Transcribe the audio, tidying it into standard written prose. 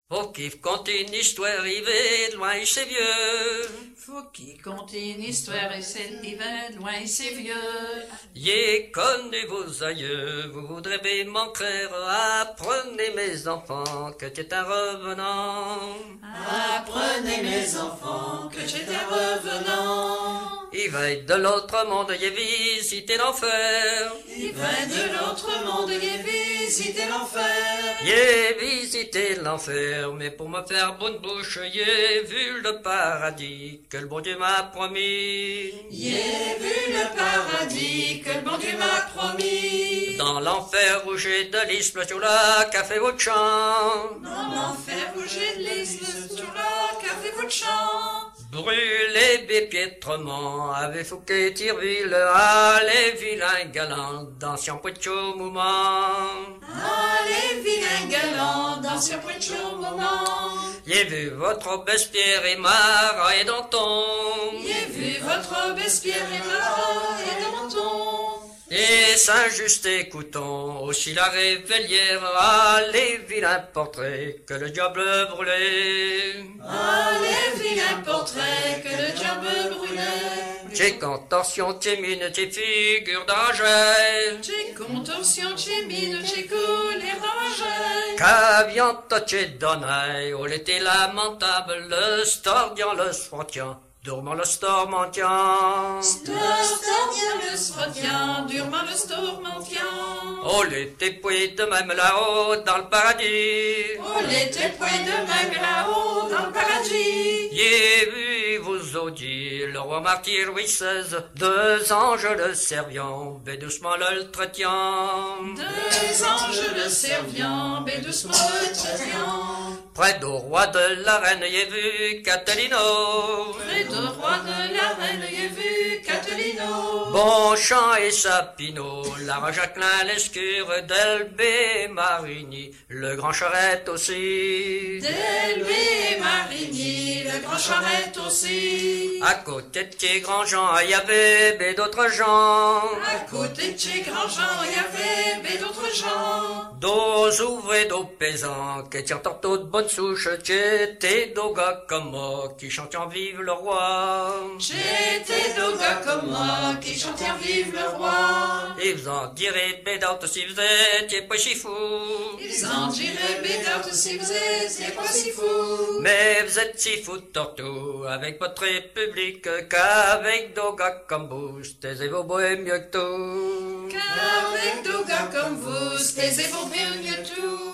Faut qu'il conte une histoire arrivée de loin et c'est vieux. Faut qu'il conte une histoire et c'est arrivé de loin et c'est vieux. Yé connu vos aïeux, vous voudrez bien m'en créer. Apprenez mes enfants que tu es un revenant. Apprenez mes enfants que j'étais un revenant. Il va de l'autre monde y visiter l'enfer. Il va de l'autre monde y visiter l'enfer. J'ai visité l'enfer, mais pour me faire bonne bouche, j'ai vu le paradis que le bon Dieu m'a promis. J'ai vu le paradis que le bon Dieu m'a promis. Dans l'enfer où j'ai de l'isme sur la café votre chant. Dans l'enfer où j'ai de l'isme sur la café votre chant. Brûlé bépiètrement, avec Fouquet, Tireville, allez vilains galants, d'anciens poitou mouvement. Allez vilains galants, dans ce point de chaud moment. J'ai vu votre Robespierre et Marat et Danton. J'ai vu votre Robespierre et Marat et Danton. Et Saint-Just et Couton, aussi la Révélière, allez vilains portraits que le diable brûlait. Allez vilains portraits que le diable brûlait. J'ai contorsion, t'es mine, t'es figure d'argent. J'ai contorsion, j'ai mine, j'ai colère d'argent. Qu'aviant t'es donné, oh l'été lamentable, le stordian, le sfrontian, dormant le stormantian. Le stormien, le sfrontian, durement le stormantian. Oh l'été puis de même là-haut dans le paradis. Oh l'été point de même là-haut dans le paradis. J'ai vu vous audit le roi martyr Louis XVI, deux anges le serviant, mais doucement le traitant. Deux anges le serviant, mais doucement le traitant. Près du roi de la reine, j'ai vu Catalino. Près du roi de la reine, j'ai vu Catalino. Bonchamp et Sapino, Lara Jacquelin, l'Escure, Delbé, Marigny, le grand Charette aussi. Delbé, Marigny, le grand Charette aussi. À côté de ces grands gens, il y avait ben d'autres gens. À côté de chez grands gens, il y avait ben d'autres gens. Dos ouvriers, dos paysans, qui étaient tantôt de bonne souche, qui étaient dos gars comme moi, qui chantaient en vive le roi. J'étais deux gars comme moi, qui chantaient vive le roi. Ils en diraient bédante si vous étiez pas si fou. Ils en diraient bédante si vous étiez pas si fou. Mais vous êtes si fou tortou, avec votre république, qu'avec dos gars comme vous, c'était vos bohèmes mieux que tout. Qu'avec deux gars comme vous, c'était mieux que tout.